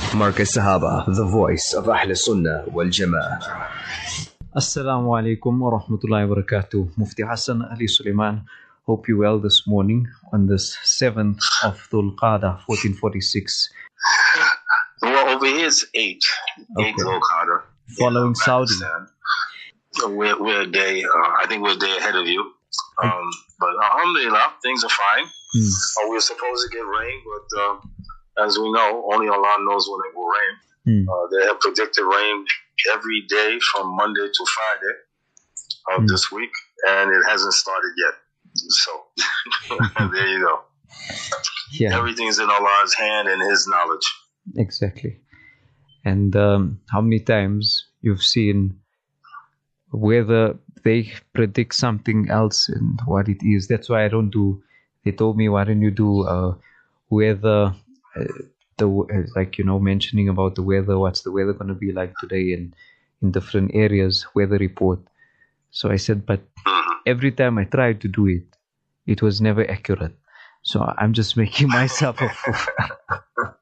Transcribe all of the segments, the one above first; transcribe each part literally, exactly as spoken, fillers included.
Marcus Sahaba, the voice of Ahl Sunnah wal Jama'ah. Assalamu alaikum wa rahmatullahi wa barakatuh. Mufti Hassan Ali Suleiman. Hope you well this morning on this seventh of Dhul Qa'dah, fourteen forty-six. Well, over here it's eight. Okay. Eight Dhul Qa'dah. Following Yeah, Saudi. Pakistan. So we're, we're a day, uh, I think we're a day ahead of you. Um, but alhamdulillah, things are fine. Hmm. Uh, we were supposed to get rain, but uh, as we know, only Allah knows when it will rain. Hmm. Uh, they have predicted rain every day from Monday to Friday of Hmm. this week, and it hasn't started yet. So there you go. Yeah, Everything's in Allah's hand and His knowledge. exactly. And um, how many times you've seen whether they predict something else and what it is. That's why I don't do. They told me, why don't you do uh, weather, uh, the uh, like you know mentioning about the weather. What's the weather going to be like today in in different areas? Weather report. So I said, but every time I tried to do it, it was never accurate. So I'm just making myself a fool.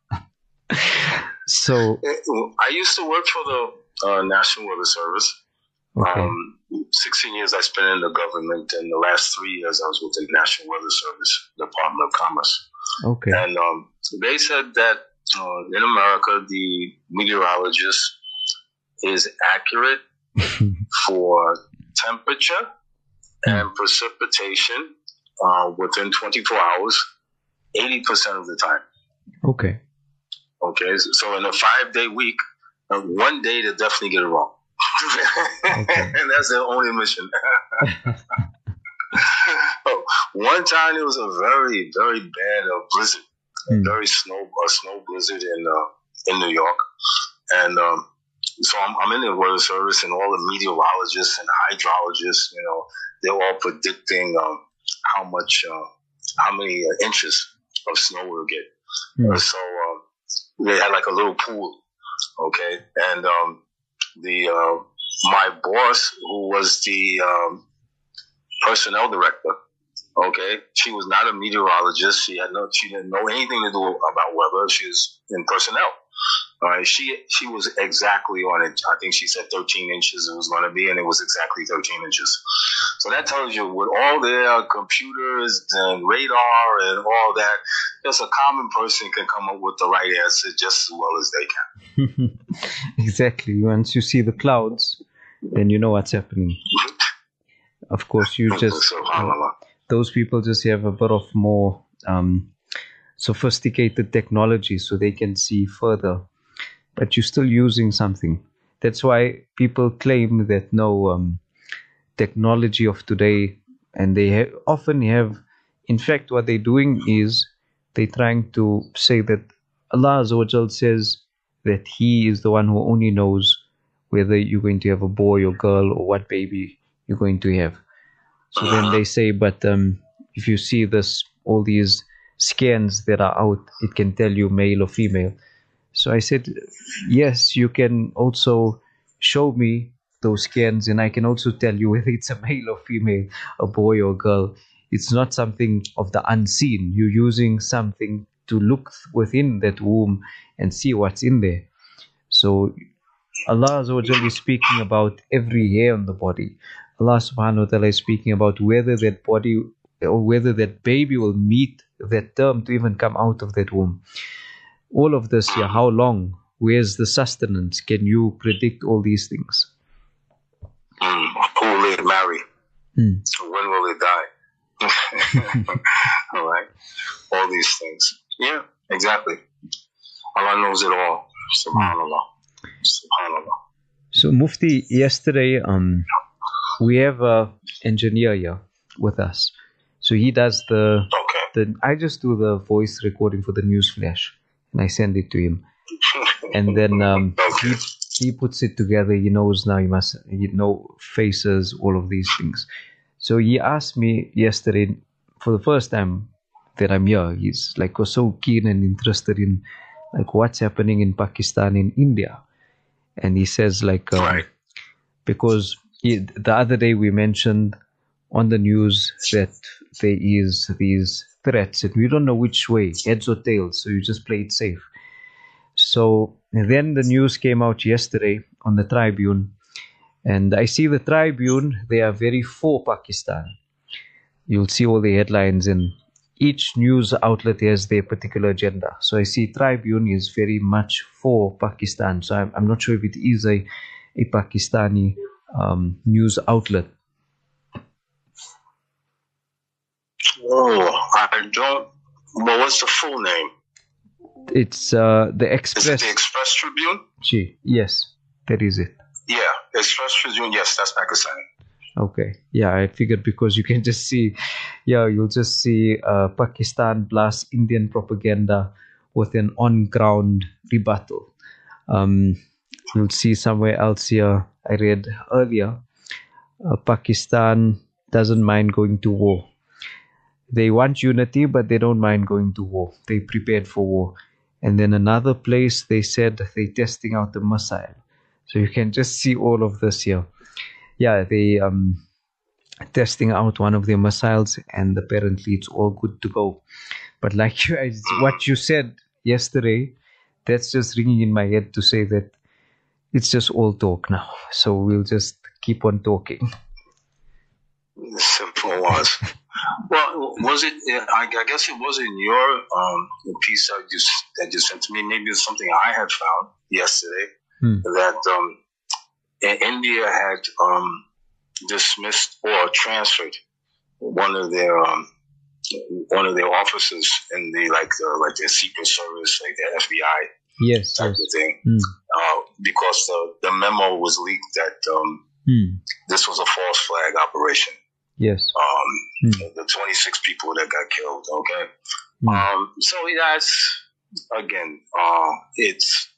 So I used to work for the uh, National Weather Service. okay, Um, sixteen years I spent in the government, and the last three years I was with the National Weather Service, Department of Commerce. okay, And um, they said that uh, in America, the meteorologist is accurate for temperature and precipitation uh, within twenty-four hours, eighty percent of the time. okay, Okay, so in a five-day week, uh, one day they definitely get it wrong. Okay. And that's their only mission. Oh, one time it was a very, very bad uh, blizzard, Hmm. a very snow, a snow blizzard in uh, in New York, and um, so I'm, I'm in the weather service, and all the meteorologists and hydrologists, you know, they're all predicting um, how much, uh, how many uh, inches of snow we'll get. Hmm. Uh, so um, they had like a little pool, okay, and um, the uh, my boss, who was the um, personnel director, okay, she was not a meteorologist. She had no, she didn't know anything to do about weather. She was in personnel. All right, she she was exactly on it. I think she said thirteen inches it was going to be, and it was exactly thirteen inches. So that tells you, with all their computers and radar and all that, just a common person can come up with the right answer just as well as they can. exactly. Once you see the clouds, then you know what's happening. Of course, you just SubhanAllah. those people just have a bit of more um, sophisticated technology, so they can see further. But you're still using something. That's why people claim that no um, technology of today, and they ha- often have. In fact, what they're doing is they're trying to say that Allah Azza wa Jal says that He is the one who only knows whether you're going to have a boy or girl or what baby you're going to have. So then they say, but um, if you see this, all these scans that are out, it can tell you male or female. So I said, yes, you can also show me those scans, and I can also tell you whether it's a male or female, a boy or girl. It's not something of the unseen. You're using something to look within that womb and see what's in there. So Allah Azza wa Jalla is speaking about every hair on the body. Allah subhanahu wa ta'ala is speaking about whether that body or whether that baby will meet that term to even come out of that womb. All of this, yeah, how long? Where's the sustenance? Can you predict all these things? Mm, who will they marry? Hmm. When will they die? All right. All these things. Yeah, exactly. Allah knows it all. SubhanAllah. SubhanAllah. So Mufti, yesterday, um, we have a engineer here with us. So he does the, Okay. the I just do the voice recording for the news flash, and I send it to him. And then um, he he puts it together. He knows now. He must he know faces, all of these things. So he asked me yesterday, for the first time that I'm here, he's like was so keen and interested in like what's happening in Pakistan, in India. And he says like um, Right. because he, the other day we mentioned on the news that there is these threats and we don't know which way, heads or tails, so you just play it safe. So then the news came out yesterday on the Tribune, and I see the Tribune, they are very for Pakistan. You'll see all the headlines, and each news outlet has their particular agenda. So I see Tribune is very much for Pakistan. So I'm, I'm not sure if it is a, a Pakistani um, news outlet. Oh, I don't. Well, what's the full name? It's uh, the Express. Is it the Express Tribune? Gee, yes, that is it. Yeah, Express Tribune. Yes, that's Pakistani. Okay, yeah, I figured because you can just see, yeah, you'll just see uh, Pakistan plus Indian propaganda with an on-ground rebuttal. Um, you'll see somewhere else here, I read earlier, uh, Pakistan doesn't mind going to war. They want unity, but they don't mind going to war. They prepared for war. And then another place, they said they're testing out the missile. So you can just see all of this here. Yeah, they um testing out one of their missiles, and apparently it's all good to go. But like you, what you said yesterday, that's just ringing in my head to say that it's just all talk now. So we'll just keep on talking. Simple was. Well, was it? I guess it was in your um piece that you that you sent to me. Maybe it's something I had found yesterday Hmm. that um. India had um, dismissed or transferred one of their um, one of their officers in the like the, like their secret service, like the F B I Yes, type yes. of thing, Hmm. uh, because the, the memo was leaked that um, Hmm. this was a false flag operation. Yes. Um, Hmm. The twenty-six people that got killed. Okay, Hmm. um, so that's again, uh, it's.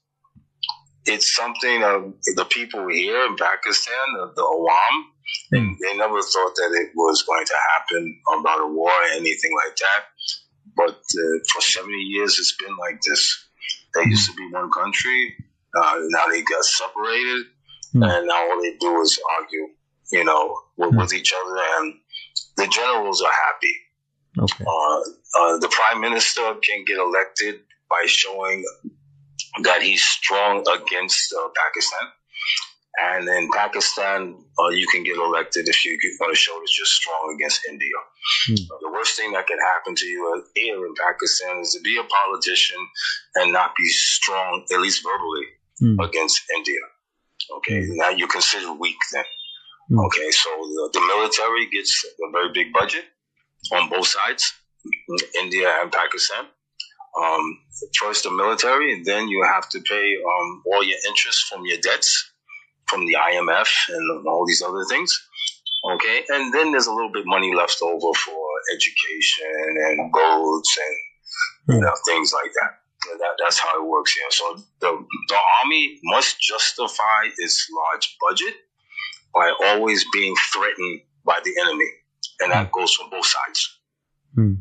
It's something of the people here in Pakistan, the, the Awam, Hmm. they never thought that it was going to happen about a war or anything like that. But uh, for seventy years, it's been like this. They used to be one country. Uh, now they got separated. Hmm. And now all they do is argue, you know, with, Hmm. with each other. And the generals are happy. Okay. Uh, uh, the prime minister can get elected by showing that he's strong against uh, Pakistan. And in Pakistan, uh, you can get elected if you want to show that you're strong against India. Hmm. Uh, the worst thing that can happen to you here in Pakistan is to be a politician and not be strong, at least verbally, Hmm. against India. Okay, Hmm. now you're considered weak then. Hmm. Okay, so the, the military gets a very big budget on both sides, India and Pakistan. Um, first the military, and then you have to pay um, all your interest from your debts from the I M F and all these other things. Okay, and then there's a little bit money left over for education and roads and you know things like that. And that that's how it works here. So the the army must justify its large budget by always being threatened by the enemy, and that goes from both sides. Hmm.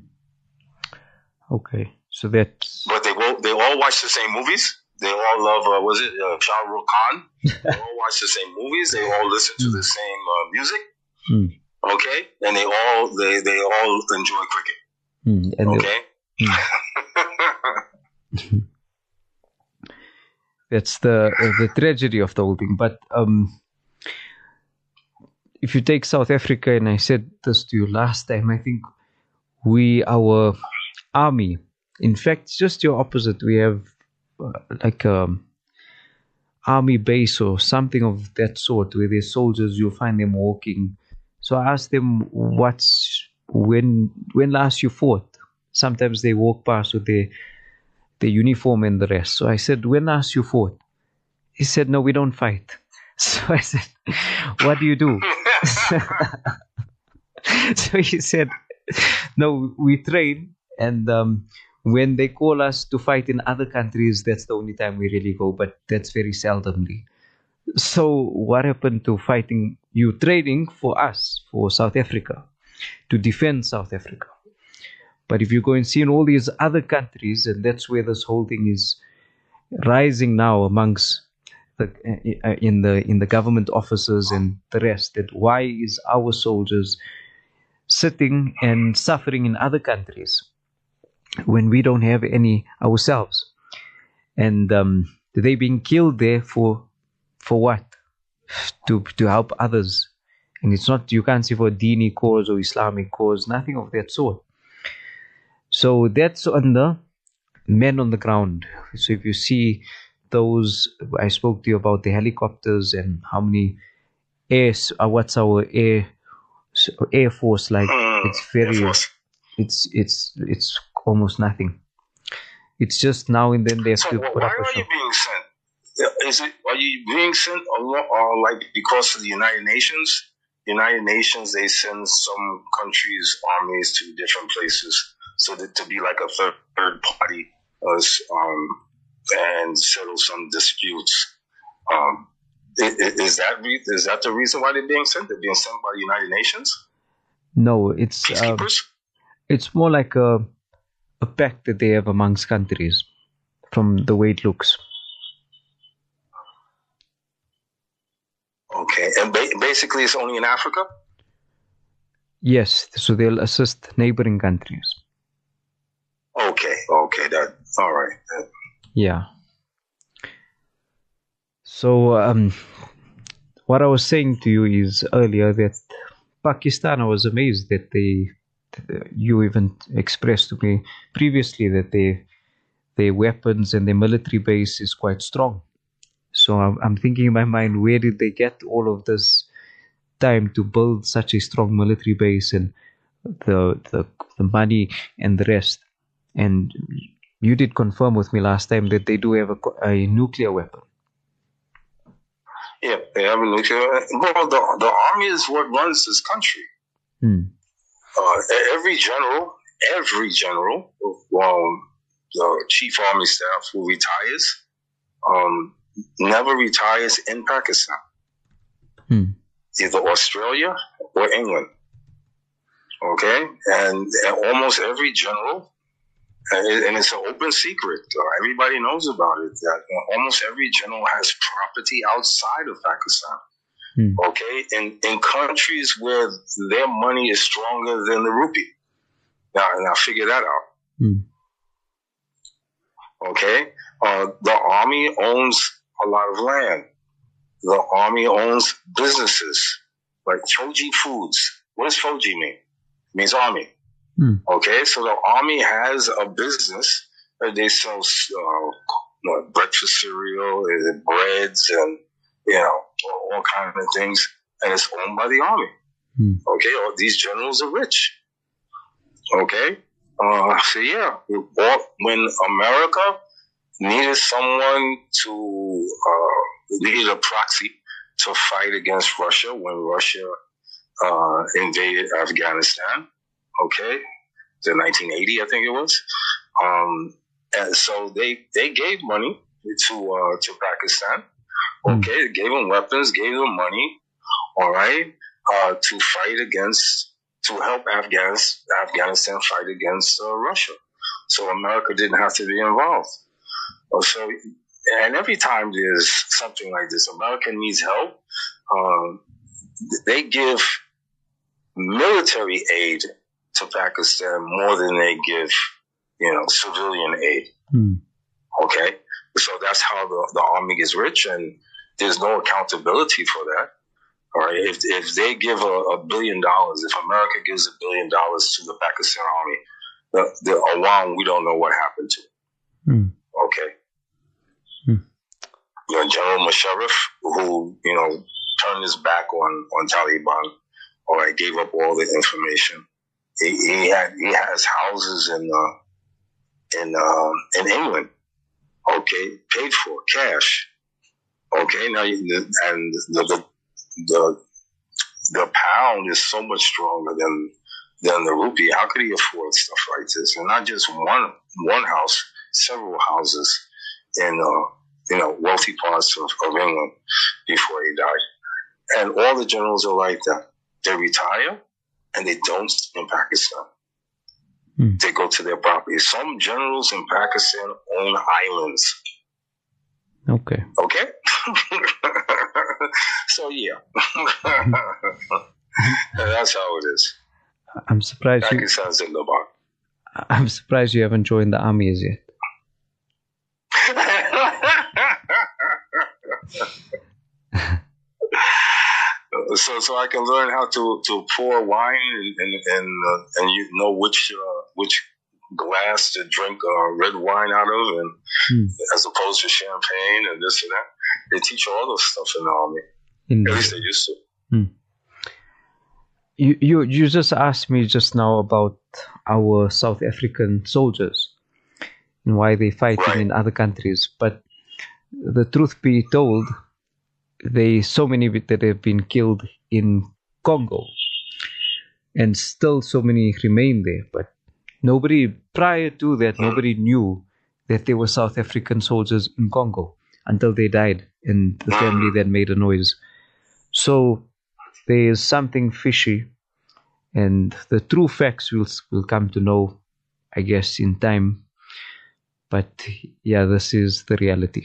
Okay. So that's But they will, they all watch the same movies. They all love, uh, was it uh, Shah Rukh Khan? They all watch the same movies. They all listen to the same uh, music. Hmm. Okay, and they all they they all enjoy cricket. Hmm. And the- Okay. that's the uh, the tragedy of the whole thing. But um, if you take South Africa, and I said this to you last time, I think we, our army, in fact, it's just your opposite. We have uh, like a army base or something of that sort where there's soldiers. You'll find them walking. So I asked them, "What's when? When last you fought?" Sometimes they walk past with their their uniform and the rest. So I said, "When last you fought?" He said, "No, we don't fight." So I said, "What do you do?" So he said, "No, we train, and um, when they call us to fight in other countries, that's the only time we really go, but that's very seldomly." So what happened to fighting, you training for us, for South Africa, to defend South Africa? But if you go and see in all these other countries, and that's where this whole thing is rising now amongst the, uh, in the in the government offices and the rest, that why is our soldiers sitting and suffering in other countries when we don't have any ourselves? and um, they being killed there for for what? To to help others, and it's not, you can't say for a Dini cause or Islamic cause, nothing of that sort. So that's on the men on the ground. So if you see those, I spoke to you about the helicopters and how many air, uh, what's our air air force like? Mm, It's very, Air Force. it's it's it's almost nothing. It's just now and then they have So to wh- put why up a are show. you being sent? Is it, are you being sent along, or like because of the United Nations? United Nations, they send some countries' armies to different places so that to be like a third, third party, uh, um, and settle some disputes. Um, i- i- is that re- is that the reason why they're being sent? They're being sent by the United Nations No, it's um, peacekeepers. it's more like a a pact that they have amongst countries, from the way it looks. Okay, and ba- basically it's only in Africa. Yes, so they'll assist neighboring countries. Okay, okay, that all right. Yeah. So um, what I was saying to you is earlier that Pakistan, I was amazed that they, you even expressed to me previously that they, their weapons and their military base is quite strong. So I'm, I'm thinking in my mind, where did they get all of this time to build such a strong military base and the the, the money and the rest? And you did confirm with me last time that they do have a, co- a nuclear weapon. Yeah, they have a nuclear. Well, the the army is what runs this country. Hmm. Uh, every general, every general, um, the chief army staff who retires, um, never retires in Pakistan, Hmm. either Australia or England. Okay, and, and almost every general, and, it, and it's an open secret. Uh, everybody knows about it. That almost every general has property outside of Pakistan. Hmm. Okay, in in countries where their money is stronger than the rupee. Now, now figure that out. Hmm. Okay, uh, the army owns a lot of land. The army owns businesses like Foji Foods. What does Foji mean? It means army. Hmm. Okay, so the army has a business that they sell uh, you know, breakfast cereal and breads and you know all kinds of things, and it's owned by the army. Hmm. Okay, all these generals are rich. Okay, uh, so yeah, when America needed someone to uh, needed a proxy to fight against Russia when Russia uh, invaded Afghanistan. Okay, in nineteen eighty, I think it was. Um, and so they they gave money to uh, to Pakistan. Okay, mm. They gave them weapons, gave them money. All right, uh, to fight against, to help Afghans, Afghanistan fight against uh, Russia. So America didn't have to be involved. So, and every time there's something like this, America needs help. Um, they give military aid to Pakistan more than they give, you know, civilian aid. Hmm. Okay, so that's how the, the army gets rich, and there's no accountability for that. All right, if if they give a, a billion dollars, if America gives a billion dollars to the Pakistan army, the, the Awam, we don't know what happened to. Hmm. Okay. Hmm. You know, General Musharraf, who you know turned his back on on Taliban, all right, gave up all the information. He, he had he has houses in uh, in uh, in England, okay, paid for cash. Okay, now you, and the, the the the pound is so much stronger than than the rupee. How could he afford stuff like this? And not just one one house, several houses in uh, you know wealthy parts of, of England before he died. And all the generals are like that. They retire and they don't stay in Pakistan. Hmm. They go to their property. Some generals in Pakistan own islands. Okay. Okay? So, yeah. That's how it is. I'm surprised you, Pakistan's in Lebanon. I'm surprised you haven't joined the army as yet. so, so I can learn how to, to pour wine and and and, uh, and you know which uh, which glass to drink uh, red wine out of, and Hmm. as opposed to champagne and this and that. They teach all those stuff in the army. Indeed. At least they used to. Hmm. You, you you just asked me just now about our South African soldiers and why they're fighting Right. in other countries. But the truth be told, they so many that have been killed in Congo, and still so many remain there. But nobody prior to that, nobody knew that there were South African soldiers in Congo until they died, and the family then made a noise. So there is something fishy, and the true facts will will come to know, I guess, in time. But yeah, this is the reality.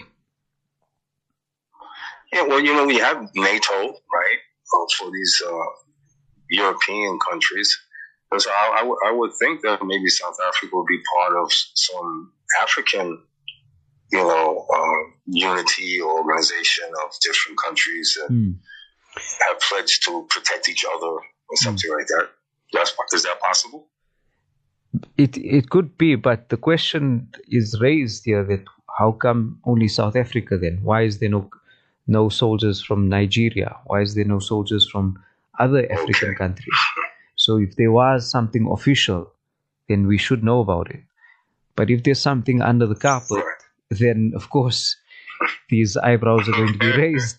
Yeah, well, you know, we have NATO, right, uh, for these uh, European countries. And so I, I, w- I would think that maybe South Africa would be part of some African, you know, uh, unity or organization of different countries that Hmm. have pledged to protect each other or something like that. That's, is that possible? It it could be, but the question is raised here that how come only South Africa then? Why is there no no soldiers from Nigeria? Why is there no soldiers from other African Okay. countries? So if there was something official, then we should know about it. But if there's something under the carpet, Right. then of course these eyebrows are going to be raised.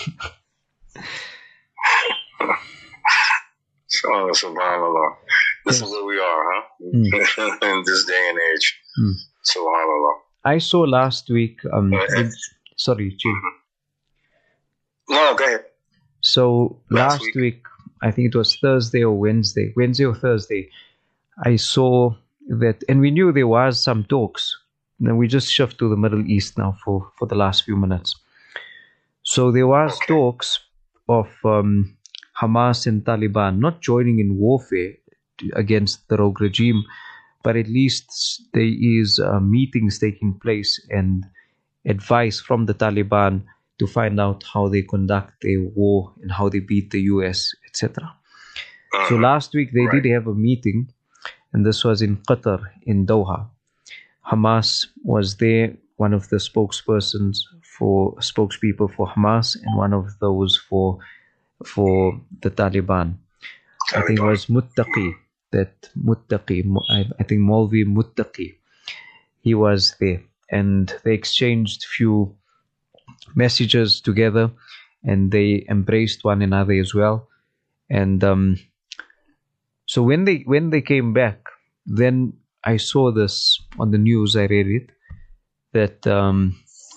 So, subhanAllah. This Yes. is where we are, huh? Mm. In this day and age. Mm. Subhanallah. I saw last week. Um, Uh, in- sorry, Chief. No, go ahead. So Last last week. week, I think it was Thursday or Wednesday, Wednesday or Thursday, I saw that, and we knew there was some talks. Then we just shift to the Middle East now for, for the last few minutes. So there was Okay. talks of um, Hamas and Taliban not joining in warfare against the rogue regime, but at least there is uh, meetings taking place and advice from the Taliban to find out how they conduct their war and how they beat the U S, et cetera. So Mhm. last week they Right. did have a meeting, and this was in Qatar, in Doha. Hamas was there, one of the spokespersons for spokespeople for Hamas, and one of those for for the Taliban. I think it was Muttaqi, that Muttaqi, Mu- I, I think Maulvi Muttaqi, he was there, and they exchanged few messages together, and they embraced one another as well. And um, so when they when they came back, then I saw this on the news. I read it that um,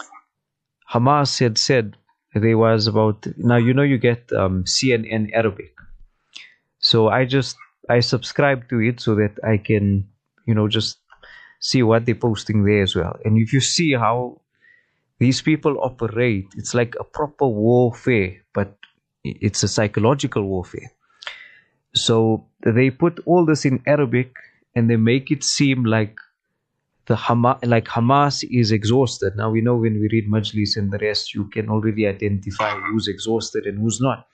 Hamas had said there was about, now you know you get um, C N N Arabic, so I just I subscribe to it so that I can, you know, just see what they're posting there as well. And if you see how these people operate, it's like a proper warfare, but it's a psychological warfare. So they put all this in Arabic and they make it seem like the Hamas, like Hamas is exhausted. Now we know when we read Majlis and the rest, you can already identify who's exhausted and who's not.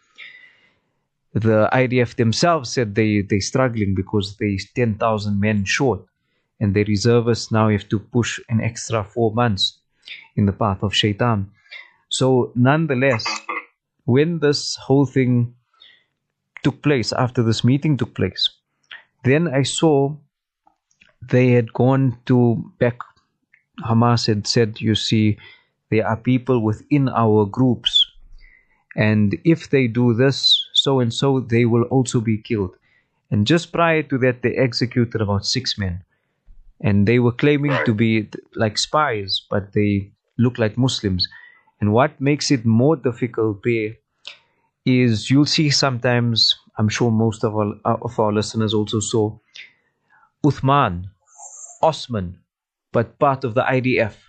The I D F themselves said they they're struggling because they're ten thousand men short, and the reservists now have to push an extra four months in the path of Shaitan. So nonetheless, when this whole thing took place, after this meeting took place, then I saw they had gone to back. Hamas had said, you see, there are people within our groups, and if they do this, so and so, they will also be killed. And just prior to that, they executed about six men. And they were claiming Right. to be like spies, but they look like Muslims. And what makes it more difficult there is you'll see sometimes, I'm sure most of our, of our listeners also saw, Uthman, Osman, but part of the I D F.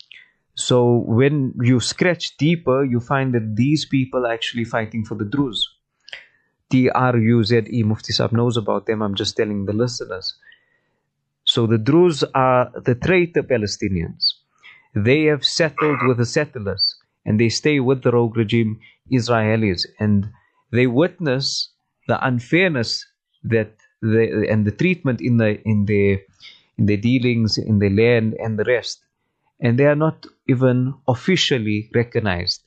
So when you scratch deeper, you find that these people are actually fighting for the Druze. T R U Z E, Mufti Saab knows about them, I'm just telling the listeners. So the Druze are the traitor Palestinians. they have settled with the settlers, and they stay with the rogue regime Israelis, and they witness the unfairness that the and the treatment in the in their in their dealings in the land and the rest, and they are not even officially recognized.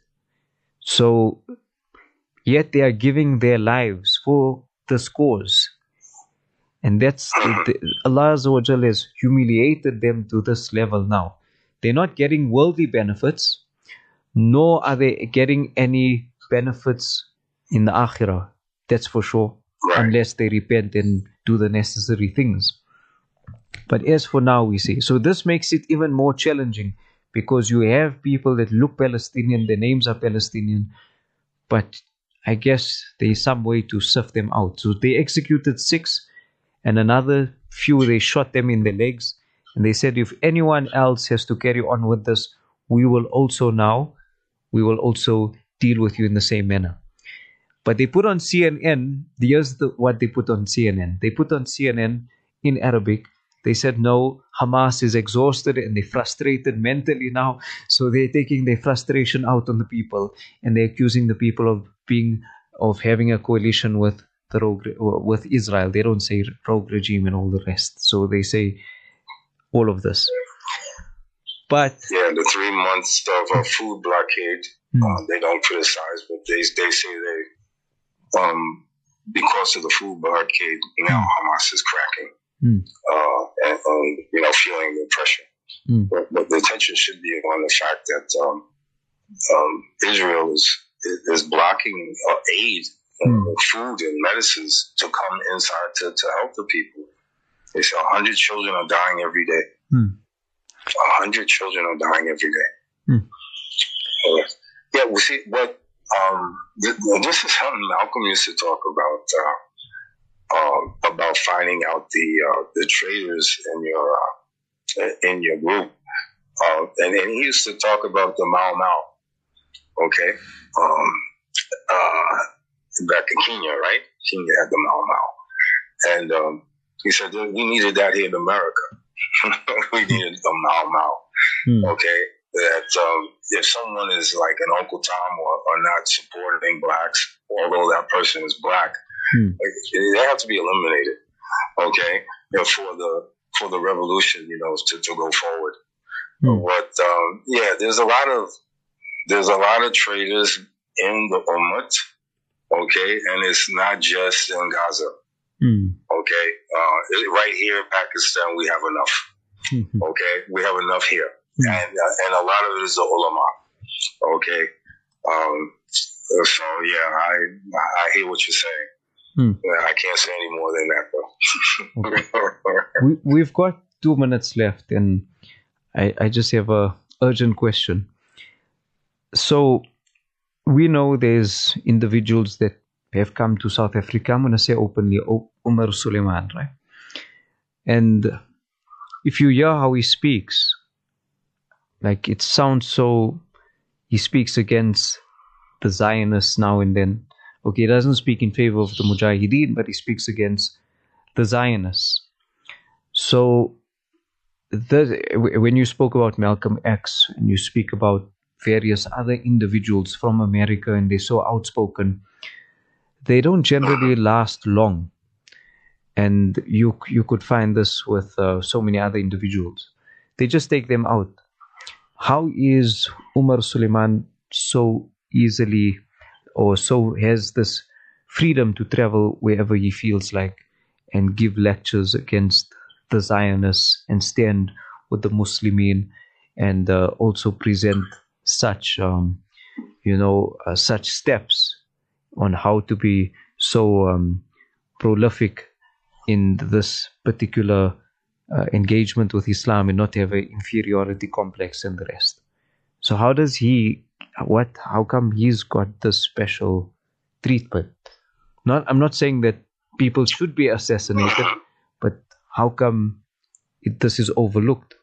So yet they are giving their lives for this cause. And that's the, Allah Azza wa Jalla has humiliated them to this level now. They're not getting worldly benefits, nor are they getting any benefits in the Akhirah. That's for sure, unless they repent and do the necessary things. But as for now, we see. So this makes it even more challenging, because you have people that look Palestinian, their names are Palestinian, but I guess there is some way to sift them out. So they executed six, and another few, they shot them in the legs. And they said, if anyone else has to carry on with this, we will also now, we will also deal with you in the same manner. But they put on C N N, here's the, what they put on C N N. They put on C N N in Arabic. They said, no, Hamas is exhausted and they're frustrated mentally now. So they're taking their frustration out on the people, and they're accusing the people of being, of having a coalition with the rogue, with Israel. They don't say rogue regime and all the rest. So they say all of this. But yeah, the three months of a food blockade, hmm. uh, they don't criticize, but they they say they, um, because of the food blockade, now Hamas is cracking. Mm. Uh, and, and, you know, feeling the pressure. Mm. But, but the attention should be on the fact that um, um, Israel is is blocking uh, aid, mm. uh, food and medicines to come inside to, to help the people. They say one hundred children are dying every day. Mm. one hundred children are dying every day. Mm. Uh, yeah, we see what, um, this, this is something Malcolm used to talk about. Uh, Um, about finding out the uh, the traitors in your uh, in your group, uh, and, and he used to talk about the Mau Mau, okay, um, uh, back in Kenya, right? Kenya had the Mau Mau, and um, he said we needed that here in America. We needed the Mau Mau, hmm. okay. That um, if someone is like an Uncle Tom or, or not supporting blacks, although that person is black. Hmm. They have to be eliminated, okay, you know, for the for the revolution, you know, to, to go forward. Hmm. But um, yeah, there's a lot of there's a lot of traitors in the Ummah, okay, and it's not just in Gaza, hmm. okay. Uh, right here in Pakistan, we have enough, hmm. okay, we have enough here, hmm. and uh, and a lot of it is the ulama, okay. Um, so yeah, I I hear what you're saying. Hmm. I can't say any more than that, though. Okay. we, we've got two minutes left, and I, I just have a urgent question. So we know there's individuals that have come to South Africa. I'm going to say openly, Umar Suleiman, right? And if you hear how he speaks, like it sounds so, he speaks against the Zionists now and then. Okay, he doesn't speak in favor of the Mujahideen, but he speaks against the Zionists. So, the, when you spoke about Malcolm X, and you speak about various other individuals from America, and they're so outspoken, they don't generally last long. And you you could find this with uh, so many other individuals. They just take them out. How is Umar Suleiman so easily, or so has this freedom to travel wherever he feels like and give lectures against the Zionists and stand with the Muslimin, and uh, also present such, um, you know, uh, such steps on how to be so um, prolific in this particular uh, engagement with Islam and not have an inferiority complex and the rest. So how does he, what, how come he's got this special treatment? Not, I'm not saying that people should be assassinated, but how come it, this is overlooked?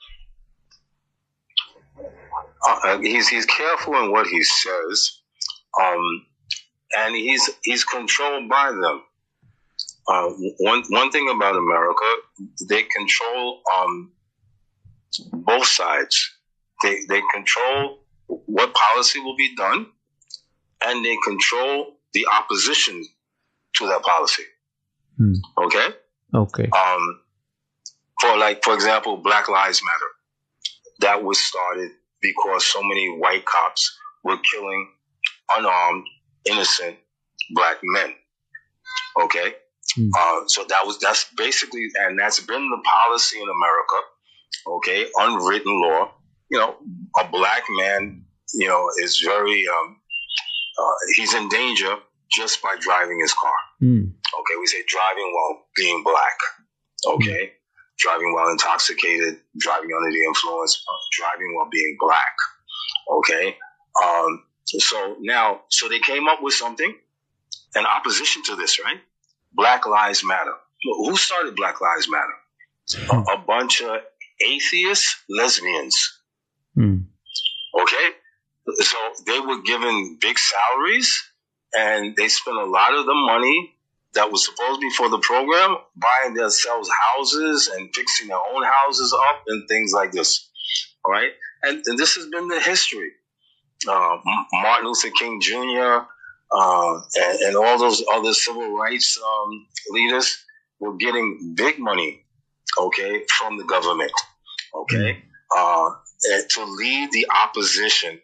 Uh, he's he's careful in what he says, um, and he's he's controlled by them. Uh, one one thing about America, they control um, both sides. They they control what policy will be done, and they control the opposition to that policy. Hmm. Okay. Okay. Um, for like, for example, Black Lives Matter. That was started because so many white cops were killing unarmed, innocent black men. Okay. Hmm. Uh, so that was that's basically, and that's been the policy in America. Okay, unwritten law. You know, a black man, you know, is very um, uh, he's in danger just by driving his car. Hmm. Okay, we say driving while being black. Okay, mm. driving while intoxicated, driving under the influence, driving while being black. Okay, um, so now, so they came up with something in opposition to this, right? Black Lives Matter. Who started Black Lives Matter? Hmm. A, a bunch of atheist lesbians. Mm. Okay, so they were given big salaries, and they spent a lot of the money that was supposed to be for the program buying themselves houses and fixing their own houses up and things like this. All right, and, and this has been the history. Uh, Martin Luther King Junior Uh, and, and all those other civil rights um, leaders were getting big money, okay, from the government, okay, uh, to lead the opposition,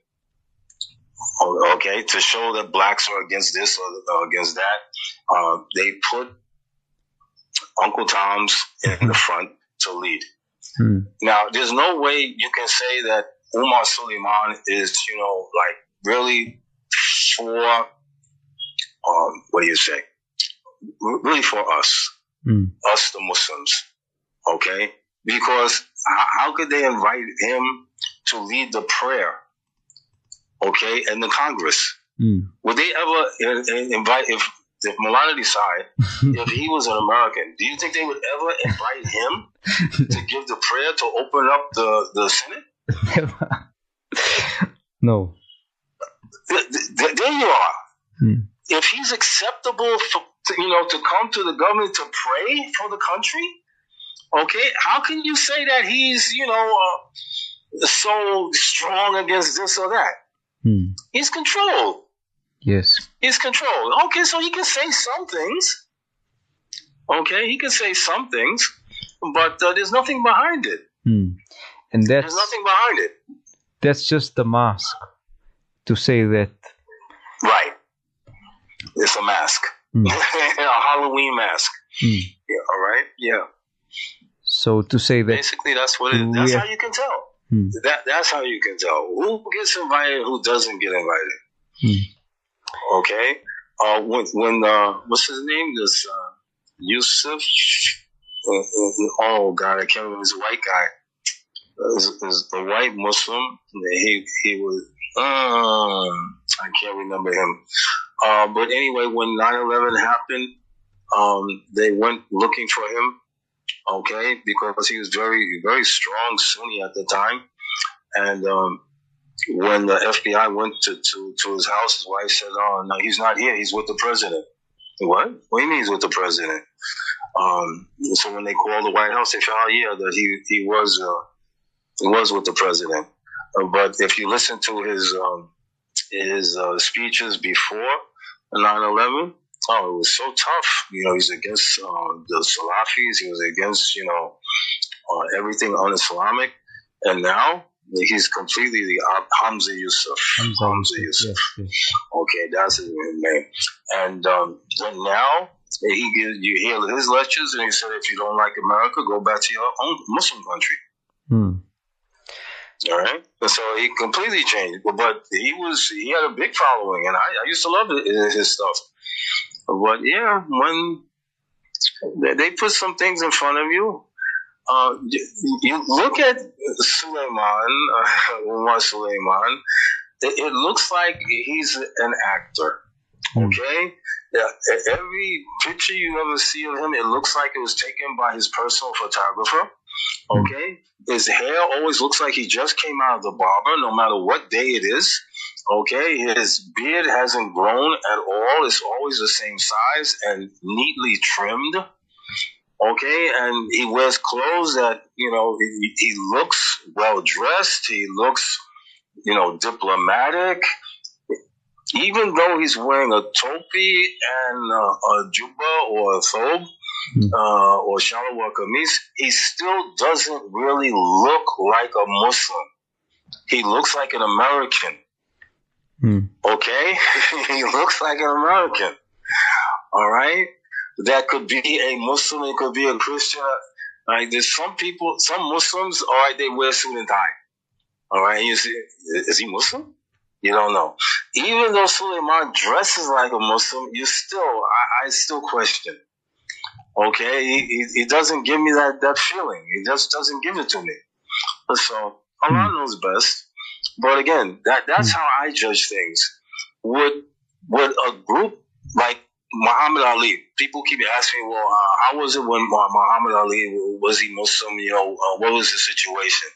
okay, to show that blacks are against this or against that. Uh, they put Uncle Tom's in the front to lead. Hmm. Now, there's no way you can say that Umar Suleiman is, you know, like really for, um, what do you say? Really for us, Hmm. us the Muslims, okay? Because how, how could they invite him to lead the prayer, okay, in the Congress? Hmm. Would they ever in, in, invite, if, if Maulana Desai, if he was an American, do you think they would ever invite him to give the prayer to open up the, the Senate? No. Th- th- there you are. Hmm. If he's acceptable for, to, you know, to come to the government to pray for the country, okay, how can you say that he's, you know, uh, so strong against this or that? Hmm. He's controlled. Yes. He's controlled. Okay, so he can say some things. Okay, he can say some things, but uh, there's nothing behind it. Hmm. And that's There's nothing behind it. that's just the mask to say that. Right. It's a mask. Hmm. A Halloween mask. Hmm. Yeah, all right? Yeah. So to say that. Basically, that's what it, that's we how you can tell. Hmm. That That's how you can tell. Who gets invited, who doesn't get invited. Hmm. Okay? Uh, when, when uh, what's his name? This uh, Yusuf? Uh, uh, oh, God, I can't remember. He's a white guy. Is, is a white Muslim. He he was. Uh, I can't remember him. Uh, but anyway, when nine eleven happened, um, they went looking for him. Okay, because he was very very strong Sunni at the time, and um, when the F B I went to, to, to his house, his wife said, "Oh no, he's not here. He's with the president." What? What do you mean he's with the president? Um, so when they called the White House, they found out, yeah, that he he was. Uh, He was with the president, uh, but if you listen to his um, his uh, speeches before nine eleven, oh, it was so tough. You know, he's against uh, the Salafis. He was against, you know, uh, everything un-Islamic. And now he's completely the uh, Hamza Yusuf. Hamza Hamza Yusuf, Yusuf. yes, yes. Okay, that's his name. And um, then now he gives, you hear his lectures, and he said, if you don't like America, go back to your own Muslim country. Hmm. All right, and so he completely changed, but he was he had a big following, and I, I used to love it, his stuff. But yeah, when they put some things in front of you, uh, you, you look at Suleiman, uh, Umar Suleiman. It, it looks like he's an actor. Okay, yeah, every picture you ever see of him, it looks like it was taken by his personal photographer. Okay, his hair always looks like he just came out of the barber, no matter what day it is. Okay, his beard hasn't grown at all; it's always the same size and neatly trimmed. Okay, and he wears clothes that, you know, he, he looks well dressed, he looks, you know, diplomatic. Even though he's wearing a topi and uh, a jubba or a thobe, mm. uh, or shalwar kameez, he still doesn't really look like a Muslim. He looks like an American. Mm. Okay? He looks like an American. All right? That could be a Muslim, it could be a Christian. Like, there's some people, some Muslims, all right, they wear suit and tie. All right? You see, is he Muslim? You don't know. Even though Suleiman dresses like a Muslim, you still, I, I still question. Okay? He, he, he doesn't give me that, that feeling. He just doesn't give it to me. So, Allah knows best. But again, that that's how I judge things. Would, would a group like Muhammad Ali, people keep asking me, well, uh, how was it when Muhammad Ali, was he Muslim? You know, uh, what was the situation?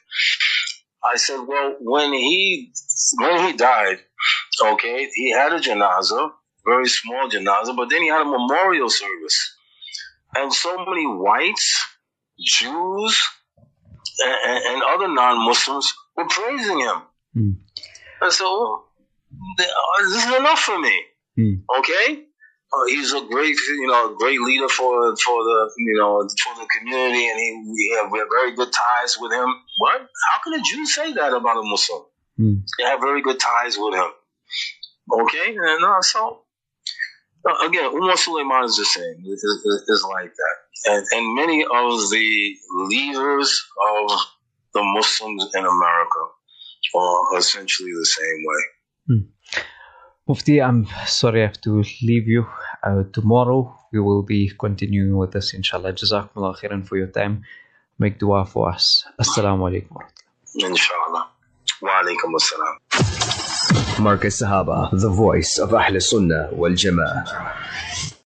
I said, well, when he when he died, okay, he had a janazah, very small janazah, but then he had a memorial service. And so many whites, Jews, and, and other non-Muslims were praising him. Mm. And so, this is enough for me, mm. okay? Uh, he's a great, you know, great leader for for the, you know, for the community, and he we have, we have very good ties with him. What? How can a Jew say that about a Muslim? Mm. They have very good ties with him. Okay, and uh, so uh, again, Umar Suleiman is the same. It is, it is like that, and and many of the leaders of the Muslims in America are essentially the same way. Mm. Mufti, I'm sorry I have to leave you. Uh, tomorrow we will be continuing with this, inshallah. Jazakumullah khairan for your time. Make dua for us. Assalamu alaikum wa rahmatullah. Inshallah. Wa alaikum assalam. Markaz Sahaba, the voice of Ahl Sunnah wal Jama'ah.